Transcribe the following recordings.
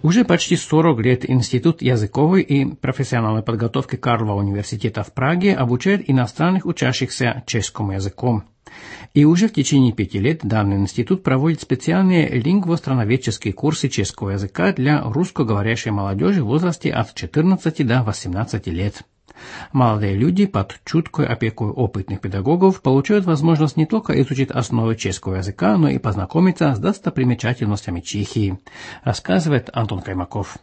Уже почти 40 лет Институт языковой и профессиональной подготовки Карлова университета в Праге обучает иностранных учащихся чешскому языку. И уже в течение 5 лет данный институт проводит специальные лингвостроноведческие курсы чешского языка для русскоговорящей молодежи в возрасте от 14 до 18 лет. Молодые люди под чуткой опекой опытных педагогов получают возможность не только изучить основы чешского языка, но и познакомиться с достопримечательностями Чехии, рассказывает Антон Каймаков.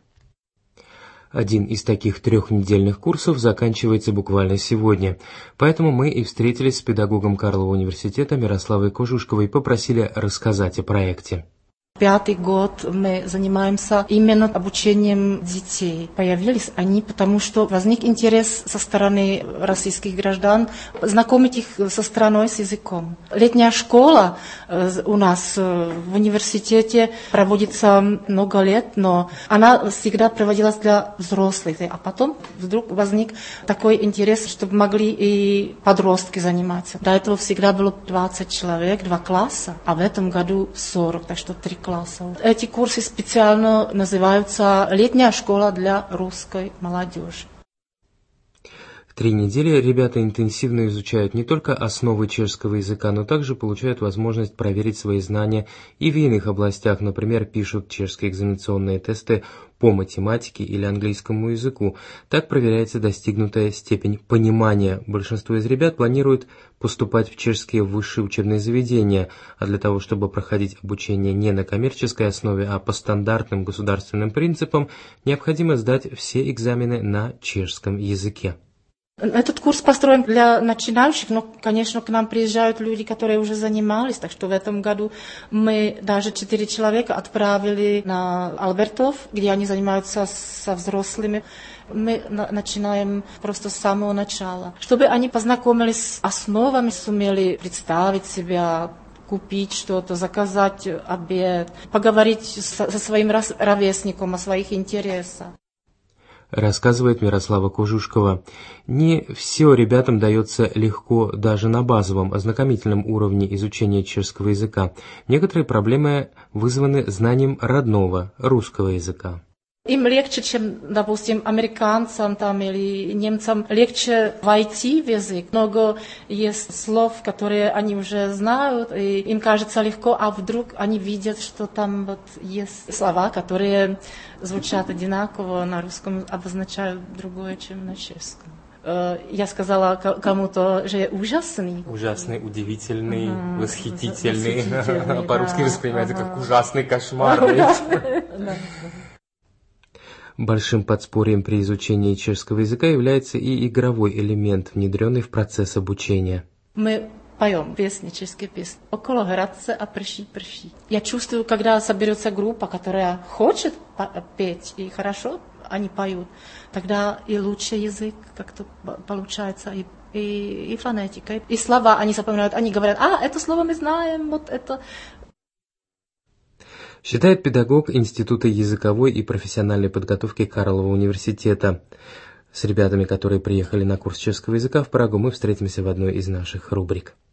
Один из таких 3-недельных курсов заканчивается буквально сегодня. Поэтому мы и встретились с педагогом Карлова университета Мирославой Кожушковой и попросили рассказать о проекте. 5-й год мы занимаемся именно обучением детей. Появились они, потому что возник интерес со стороны российских граждан знакомить их со страной, с языком. Летняя школа у нас в университете проводится много лет, но она всегда проводилась для взрослых. А потом вдруг возник такой интерес, чтобы могли и подростки заниматься. До этого всегда было 20 человек, 2 класса, а в этом году 40, так что 3 класса. Эти курсы специально называются «Летняя школа для русской молодежи». В 3 недели ребята интенсивно изучают не только основы чешского языка, но также получают возможность проверить свои знания и в иных областях, например, пишут чешские экзаменационные тесты по математике или английскому языку. Так проверяется достигнутая степень понимания. Большинство из ребят планирует поступать в чешские высшие учебные заведения, а для того, чтобы проходить обучение не на коммерческой основе, а по стандартным государственным принципам, необходимо сдать все экзамены на чешском языке. Этот курс построен для начинающих, но, конечно, к нам приезжают люди, которые уже занимались, так что в этом году мы даже 4 человека отправили на Альбертов, где они занимаются со взрослыми. Мы начинаем просто с самого начала, чтобы они познакомились с основами, сумели представить себя, купить что-то, заказать обед, поговорить со своим ровесником о своих интересах. Рассказывает Мирослава Кожушкова. Не все ребятам дается легко даже на базовом ознакомительном уровне изучения чешского языка. Некоторые проблемы вызваны знанием родного русского языка. Им легче, чем, допустим, американцам там, или немцам, легче войти в язык. Много есть слов, которые они уже знают, и им кажется легко, а вдруг они видят, что там вот есть слова, которые звучат одинаково на русском, обозначают другое, чем на чешском. Я сказала кому-то, что я ужасный. Ужасный, удивительный, восхитительный. По-русски воспринимается как ужасный кошмар. Большим подспорьем при изучении чешского языка является и игровой элемент, внедренный в процесс обучения. Мы поем песнические песни. Около Градце а прыщи. Я чувствую, когда соберется группа, которая хочет петь, и хорошо они поют, тогда и лучше язык как-то получается, и фонетика, и слова они запоминают. Они говорят, это слово мы знаем, вот это... Считает педагог Института языковой и профессиональной подготовки Карлова университета. С ребятами, которые приехали на курс чешского языка в Прагу, мы встретимся в одной из наших рубрик.